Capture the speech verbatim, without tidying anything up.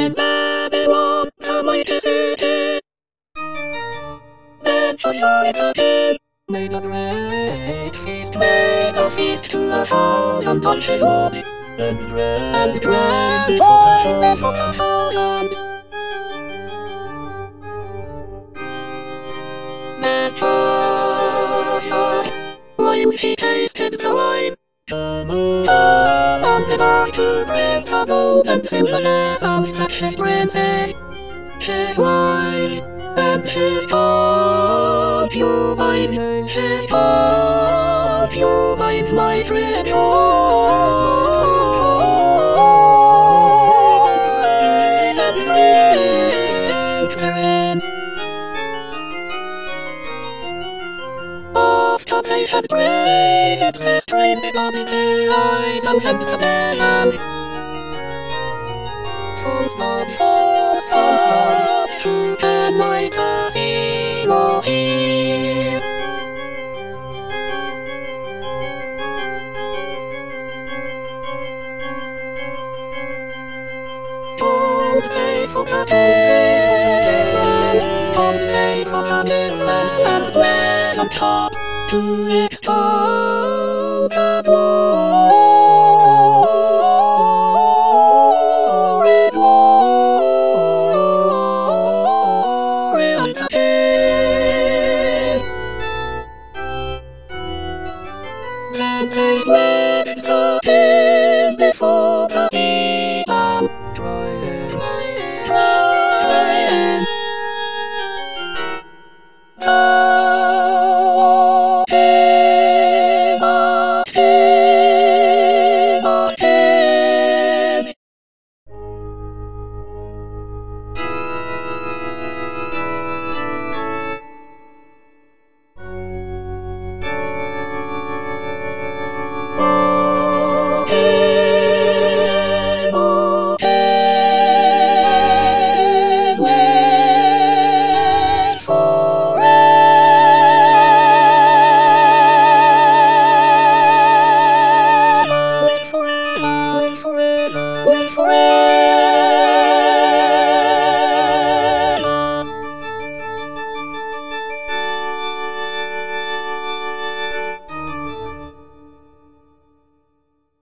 in Babylon, the mighty city. Then Joshua again made a great feast, made a feast to a thousand bunches of, and bread, bread for the for a thousand. Then Joshua, once he tasted the wine, the moon and began to bring the gold and silver of his princes, his wives, and his concubines, his concubines might rejoice and drink therein. After they had praised their strain, they got the items and the bells. False God, false God, who can make us Elohim? Don't pay for the day, don't pay for the day, and when on top to extol the glory.